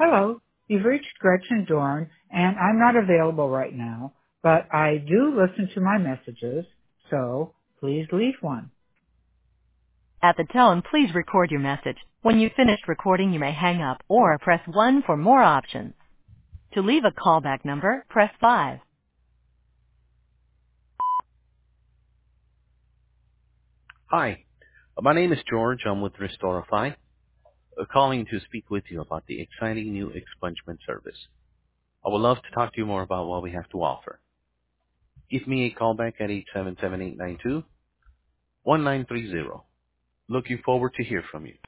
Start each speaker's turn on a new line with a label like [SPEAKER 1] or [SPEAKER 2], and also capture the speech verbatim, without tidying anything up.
[SPEAKER 1] Hello, you've reached Gretchen Dorn, and I'm not available right now, but I do listen to my messages, so please leave one.
[SPEAKER 2] At the tone, please record your message. When you've finished recording, you may hang up or press one for more options. To leave a callback number, press five.
[SPEAKER 3] Hi, uh, my name is George. I'm with Restorify, uh, calling to speak with you about the exciting new expungement service. I would love to talk to you more about what we have to offer. Give me a call back at eight seven seven, eight nine two, one nine three zero. Looking forward to hear from you.